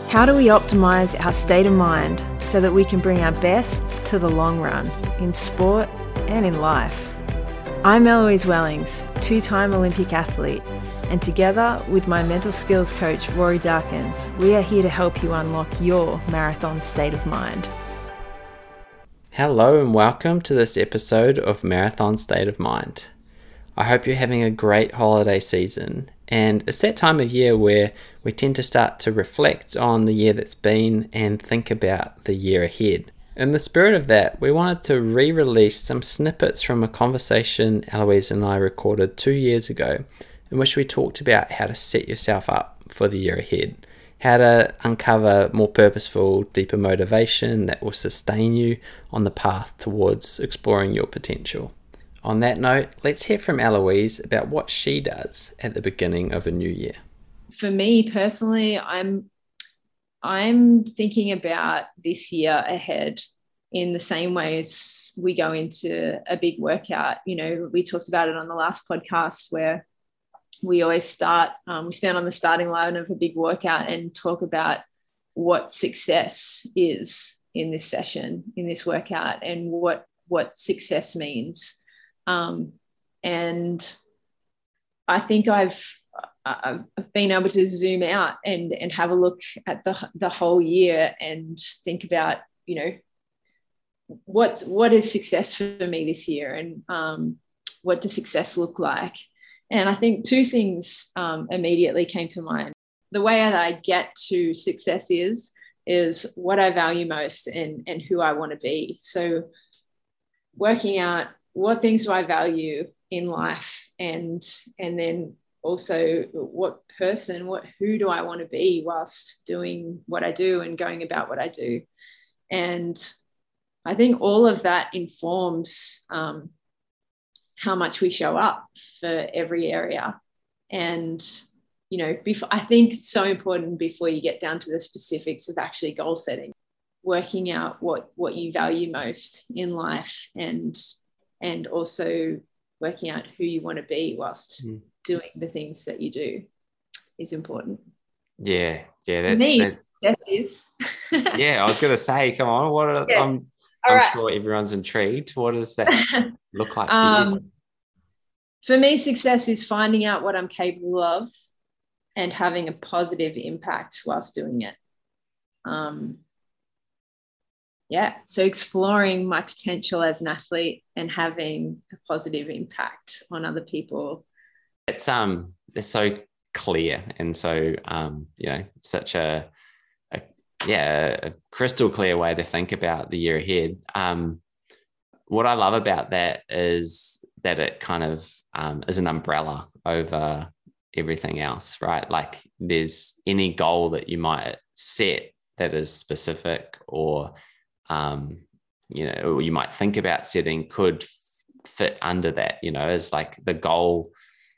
How do we optimize our state of mind so that we can bring our best to the long run in sport and in life? I'm Eloise Wellings, two-time Olympic athlete, and together with my mental skills coach, Rory Darkins, we are here to help you unlock your marathon state of mind. Hello and welcome to this episode of Marathon State of Mind. I hope you're having a great holiday season, and it's that time of year where we tend to start to reflect on the year that's been and think about the year ahead. In the spirit of that, we wanted to re-release some snippets from a conversation Eloise and I recorded 2 years ago, in which we talked about how to set yourself up for the year ahead, how to uncover more purposeful, deeper motivation that will sustain you on the path towards exploring your potential. On that note, let's hear from Eloise about what she does at the beginning of a new year. For me personally, I'm thinking about this year ahead in the same way as we go into a big workout. You know, we talked about it on the last podcast where we always stand on the starting line of a big workout and talk about what success is in this session, in this workout, and what success means. And I think I've been able to zoom out and have a look at the whole year and think about, you know, what is success for me this year, and what does success look like? And I think two things immediately came to mind. The way that I get to success is what I value most and who I want to be. So working out what things do I value in life, and then also who do I want to be whilst doing what I do and going about what I do. And I think all of that informs how much we show up for every area. And, you know, I think it's so important before you get down to the specifics of actually goal setting, working out what you value most in life, and also working out who you want to be whilst doing the things that you do is important. Yeah, that's is. Yeah, I was going to say, come on, I'm sure everyone's intrigued. What does that look like for you? For me, success is finding out what I'm capable of and having a positive impact whilst doing it. So exploring my potential as an athlete and having a positive impact on other people. It's so clear, and so such a crystal clear way to think about the year ahead. What I love about that is that it kind of is an umbrella over everything else, right? Like there's any goal that you might set that is specific, or or you might think about setting, could fit under that, as like the goal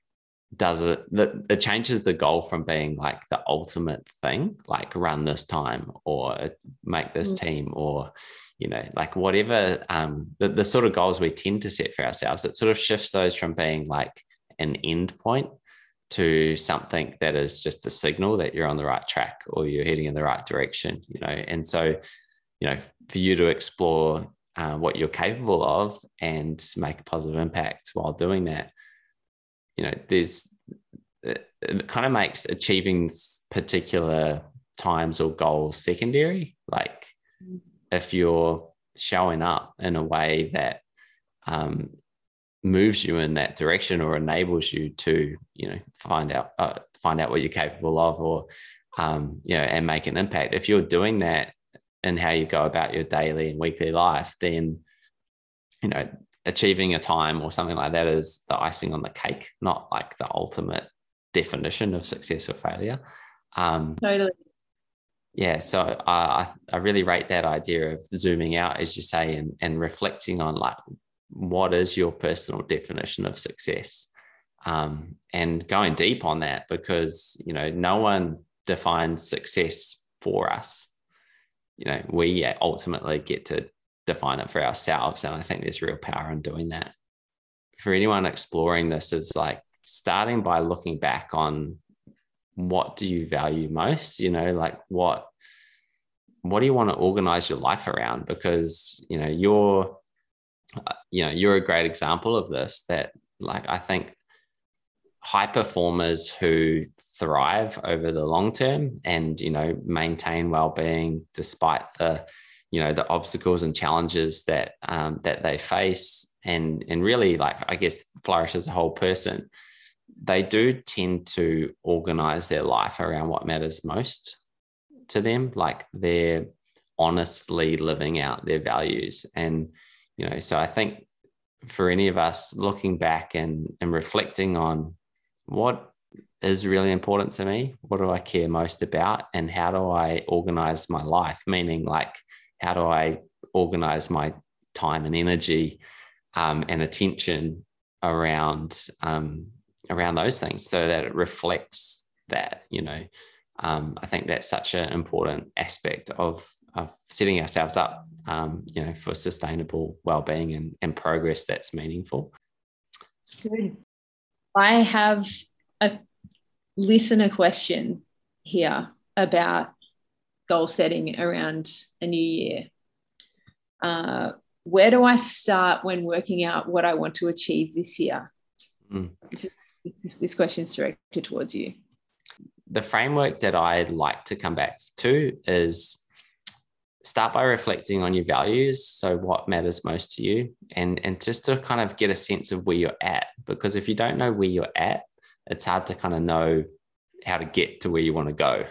it changes the goal from being like the ultimate thing, like run this time or make this team, or like whatever the sort of goals we tend to set for ourselves. It sort of shifts those from being like an end point to something that is just a signal that you're on the right track or you're heading in the right direction, and so for you to explore what you're capable of and make a positive impact while doing that, it kind of makes achieving particular times or goals secondary. Like if you're showing up in a way that moves you in that direction or enables you to, find out what you're capable of, or, and make an impact. If you're doing that in how you go about your daily and weekly life, then, achieving a time or something like that is the icing on the cake, not like the ultimate definition of success or failure. Totally. Yeah. So I really rate that idea of zooming out, as you say, and reflecting on like, what is your personal definition of success? And going deep on that, because, no one defines success for us. We ultimately get to define it for ourselves. And I think there's real power in doing that. For anyone exploring this, is like starting by looking back on what do you value most? Like what do you want to organize your life around? Because, you're a great example of this, that like, I think high performers who thrive over the long term and, maintain well-being despite the obstacles and challenges that they face, and really, like, I guess, flourish as a whole person, they do tend to organize their life around what matters most to them. Like, they're honestly living out their values. And, so I think for any of us looking back and reflecting on what is really important to me, what do I care most about, and how do I organize my life? Meaning, like, how do I organize my time and energy and attention around those things, so that it reflects that. I think that's such an important aspect of setting ourselves up, for sustainable well-being and progress that's meaningful. It's good. I have a listener question here about goal setting around a new year. Where do I start when working out what I want to achieve this year? This question is directed towards you. The framework that I like to come back to is start by reflecting on your values. So what matters most to you, and just to kind of get a sense of where you're at. Because if you don't know where you're at, it's hard to kind of know how to get to where you want to go,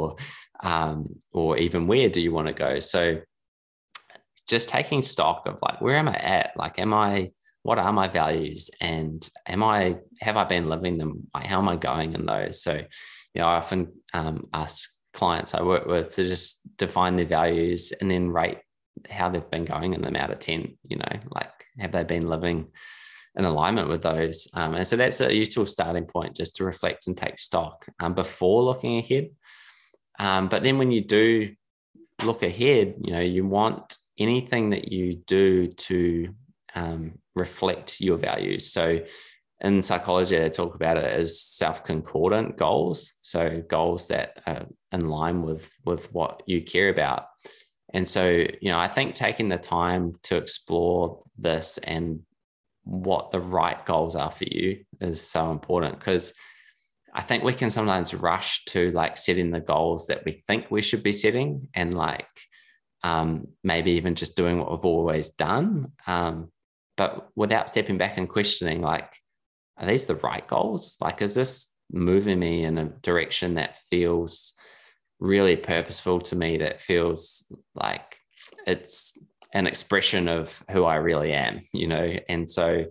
or even where do you want to go. So just taking stock of, like, where am I at? Like, what are my values, and have I been living them? Like, how am I going in those? So, I often ask clients I work with to just define their values and then rate how they've been going in them out of 10, like, have they been living in alignment with those? And so that's a useful starting point, just to reflect and take stock before looking ahead. But then when you do look ahead, you want anything that you do to reflect your values. So in psychology, they talk about it as self-concordant goals. So goals that are in line with what you care about. And so, I think taking the time to explore this and what the right goals are for you is so important, because I think we can sometimes rush to, like, setting the goals that we think we should be setting, and, like, maybe even just doing what we've always done, but without stepping back and questioning, like, are these the right goals? Like, is this moving me in a direction that feels really purposeful to me, that feels like it's an expression of who I really am, And so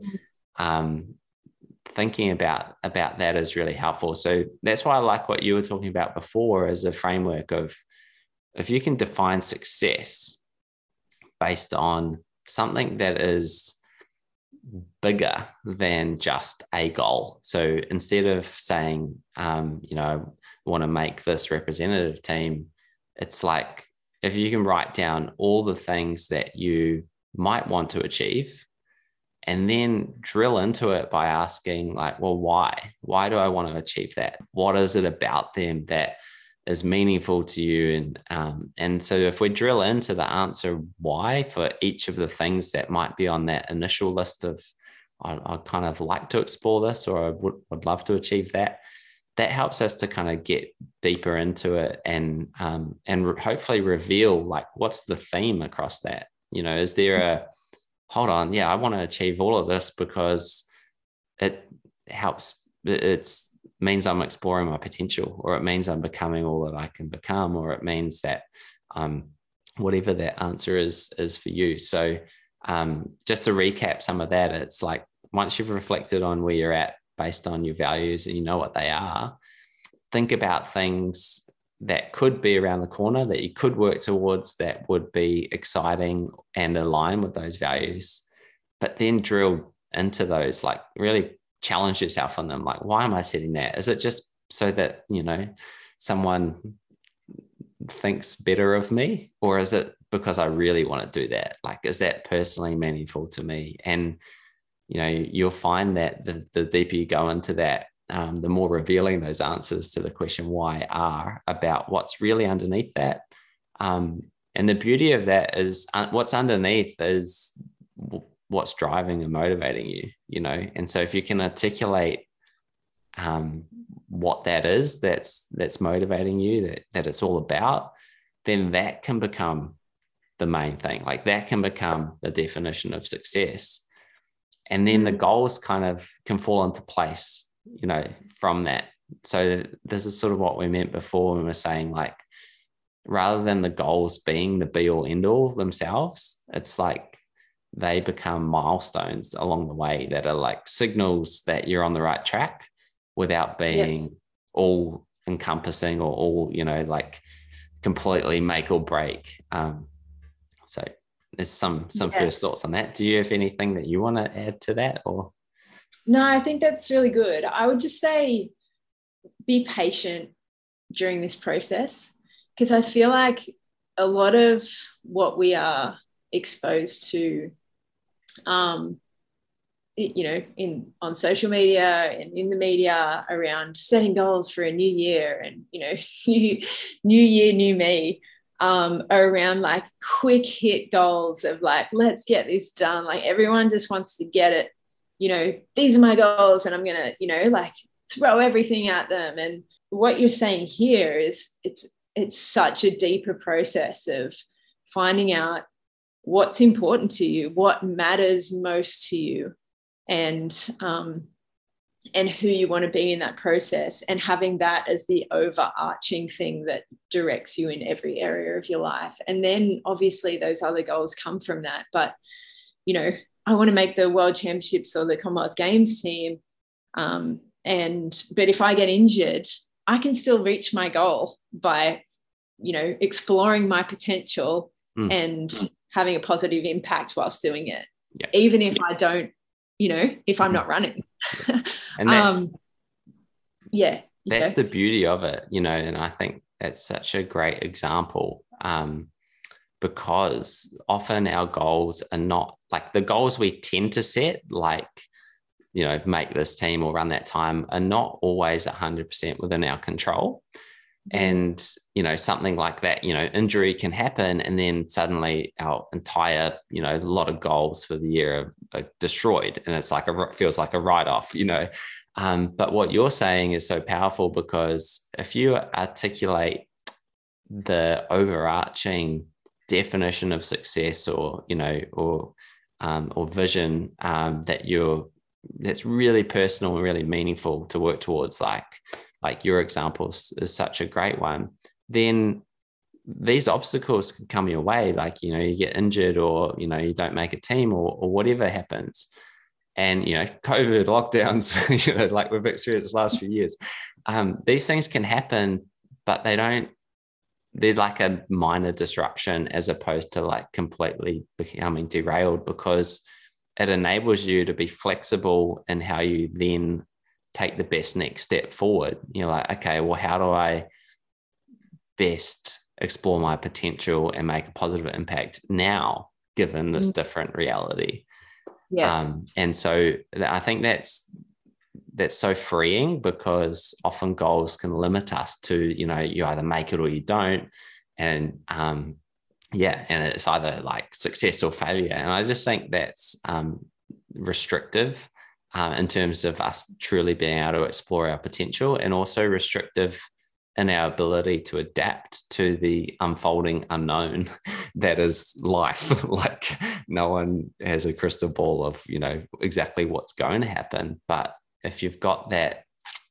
thinking about that is really helpful. So that's why I like what you were talking about before, as a framework of, if you can define success based on something that is bigger than just a goal. So instead of saying, I want to make this representative team, it's like, if you can write down all the things that you might want to achieve, and then drill into it by asking, like, well, why? Why do I want to achieve that? What is it about them that is meaningful to you? And so if we drill into the answer why for each of the things that might be on that initial list of, I'd kind of like to explore this, or I would love to achieve that, that helps us to kind of get deeper into it and hopefully reveal, like, what's the theme across that? Is there a, hold on, yeah, I want to achieve all of this because it helps, it's means I'm exploring my potential, or it means I'm becoming all that I can become, or it means that whatever that answer is for you. So just to recap some of that, it's like, once you've reflected on where you're at based on your values and you know what they are, think about things that could be around the corner that you could work towards, that would be exciting and align with those values, but then drill into those, like, really challenge yourself on them. Like, why am I setting that? Is it just so that, someone thinks better of me, or is it because I really want to do that? Like, is that personally meaningful to me? And, you'll find that the deeper you go into that, the more revealing those answers to the question why are about what's really underneath that. And the beauty of that is what's underneath is what's driving and motivating you, you know. And so if you can articulate what that is that's motivating you, that it's all about, then that can become the main thing. Like that can become the definition of success. And then the goals kind of can fall into place, you know, from that. So this is sort of what we meant before when we were saying, like, rather than the goals being the be all end all themselves, it's like they become milestones along the way that are like signals that you're on the right track without being all encompassing or all, you know, like completely make or break. So there's some first thoughts on that. Do you have anything that you want to add to that? Or no, I think that's really good. I would just say be patient during this process, because I feel like a lot of what we are exposed to, you know, on social media and in the media around setting goals for a new year and, you know, new year, new me, are around like quick hit goals of like, let's get this done. Like everyone just wants to get it, you know, these are my goals and I'm going to, you know, like throw everything at them. And what you're saying here is it's such a deeper process of finding out what's important to you, what matters most to you, and who you want to be in that process, and having that as the overarching thing that directs you in every area of your life. And then obviously those other goals come from that. But, you know, I want to make the World Championships or the Commonwealth Games team. But if I get injured, I can still reach my goal by, you know, exploring my potential and having a positive impact whilst doing it. Yeah. Even if I don't, you know, if I'm not running. And that's, that's the beauty of it, you know, and I think that's such a great example, because often our goals are not like the goals we tend to set, like, you know, make this team or run that time, are not always 100% within our control. And, you know, something like that, you know, injury can happen and then suddenly our entire, you know, lot of goals for the year are destroyed. And it's like feels like a write-off, you know. But what you're saying is so powerful, because if you articulate the overarching definition of success or, you know, or vision that's really personal and really meaningful to work towards, like your example is such a great one, then these obstacles can come your way. Like, you know, you get injured or, you know, you don't make a team or whatever happens. And, you know, COVID lockdowns, you know, like we've experienced the last few years, these things can happen, but they're like a minor disruption as opposed to like completely becoming derailed, because it enables you to be flexible in how you then take the best next step forward. You're like, okay, well, how do I best explore my potential and make a positive impact now, given this different reality? And so I think that's so freeing, because often goals can limit us to, you know, you either make it or you don't. And and it's either like success or failure. And I just think that's restrictive in terms of us truly being able to explore our potential, and also restrictive in our ability to adapt to the unfolding unknown that is life. Like no one has a crystal ball of, you know, exactly what's going to happen. But if you've got that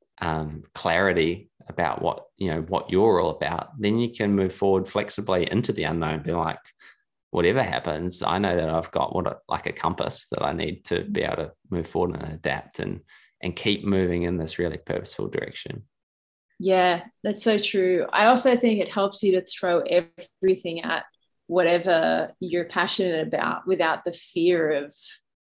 clarity about what, you know, what you're all about, then you can move forward flexibly into the unknown, be like, whatever happens, I know that I've got like a compass that I need to be able to move forward and adapt and keep moving in this really purposeful direction. Yeah, that's so true. I also think it helps you to throw everything at whatever you're passionate about without the fear of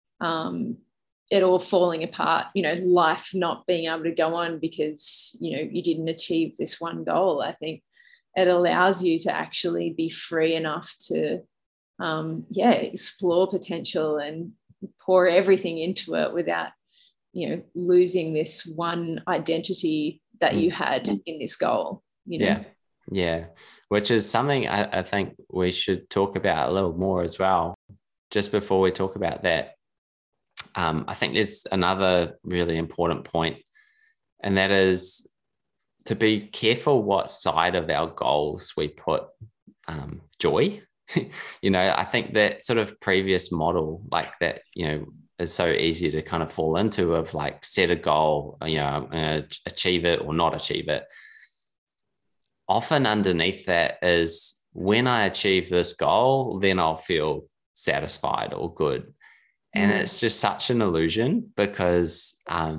it all falling apart, you know, life not being able to go on because, you know, you didn't achieve this one goal. I think it allows you to actually be free enough to explore potential and pour everything into it without losing this one identity that you had in this goal, Yeah. Which is something I think we should talk about a little more as well. Just before we talk about that, I think there's another really important point, and that is to be careful what side of our goals we put joy. I think that sort of previous model like that, is so easy to kind of fall into, of like set a goal, I'm going to achieve it or not achieve it. Often underneath that is, when I achieve this goal, then I'll feel satisfied or good. And it's just such an illusion, because,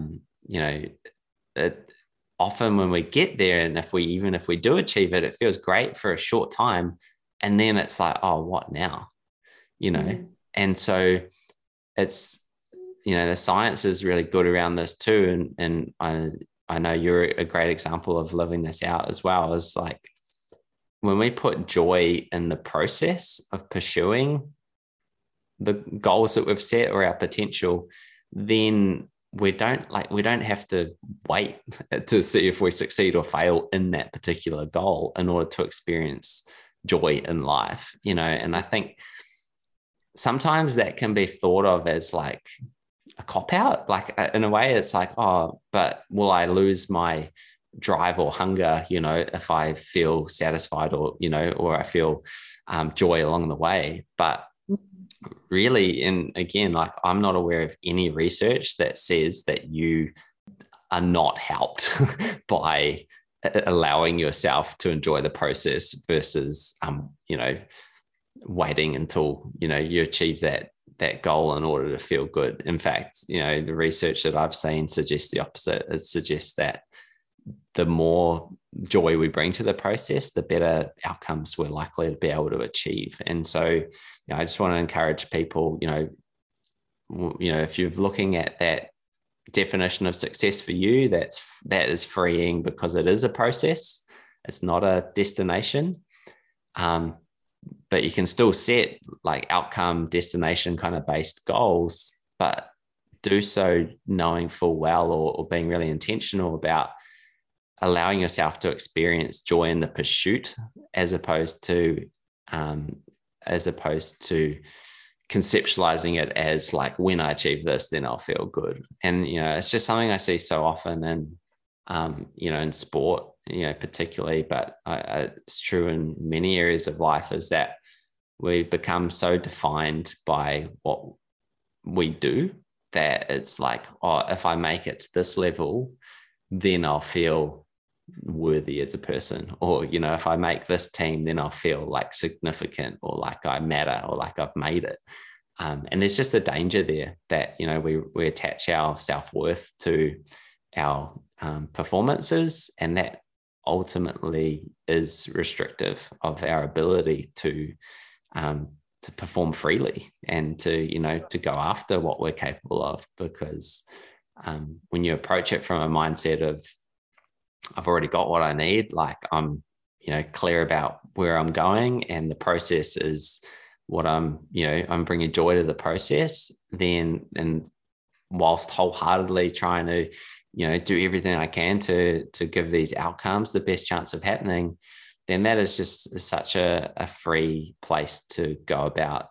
often when we get there, and if we do achieve it, it feels great for a short time. And then it's like, oh, what now? And so it's, the science is really good around this too. And I know you're a great example of living this out as well. Is like, when we put joy in the process of pursuing the goals that we've set or our potential, then we don't have to wait to see if we succeed or fail in that particular goal in order to experience joy in life, and I think sometimes that can be thought of as like a cop-out. Like, in a way, it's like, oh, but will I lose my drive or hunger, if I feel satisfied or I feel joy along the way? But really, and again, like, I'm not aware of any research that says that you are not helped by allowing yourself to enjoy the process versus waiting until you achieve that goal in order to feel good. In fact, the research that I've seen suggests the opposite. It suggests that the more joy we bring to the process, the better outcomes we're likely to be able to achieve. And so, I just want to encourage people, if you're looking at that definition of success for you, that is freeing, because it is a process. It's not a destination. But you can still set like outcome, destination kind of based goals, but do so knowing full well, or being really intentional about allowing yourself to experience joy in the pursuit, as opposed to conceptualizing it as like, when I achieve this, then I'll feel good. And it's just something I see so often in sport, particularly, but it's true in many areas of life, is that we become so defined by what we do that it's like, oh, if I make it to this level, then I'll feel worthy as a person, or if I make this team, then I'll feel like significant, or like I matter, or like I've made it. And there's just a danger there that we attach our self-worth to our performances, and that ultimately is restrictive of our ability to perform freely and to go after what we're capable of. Because when you approach it from a mindset of, I've already got what I need, like I'm clear about where I'm going, and the process is what I'm bringing joy to the process, then, and whilst wholeheartedly trying to do everything I can to give these outcomes the best chance of happening, then that is just such a free place to go about,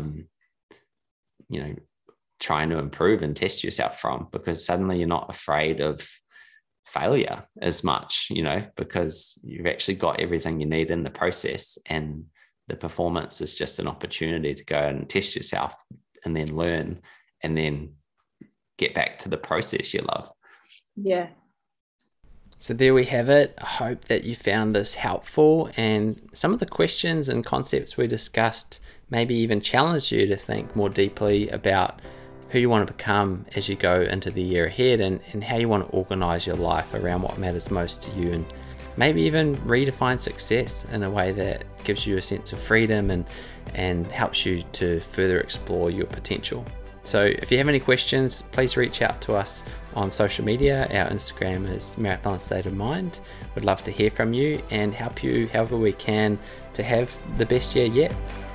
trying to improve and test yourself from, because suddenly you're not afraid of failure as much, because you've actually got everything you need in the process, and the performance is just an opportunity to go and test yourself and then learn and then get back to the process you love. Yeah. So there we have it. I hope that you found this helpful, and some of the questions and concepts we discussed maybe even challenged you to think more deeply about who you want to become as you go into the year ahead, and how you want to organize your life around what matters most to you, and maybe even redefine success in a way that gives you a sense of freedom and helps you to further explore your potential. So if you have any questions, please reach out to us on social media. Our Instagram is Marathon State of Mind. We'd love to hear from you and help you however we can to have the best year yet.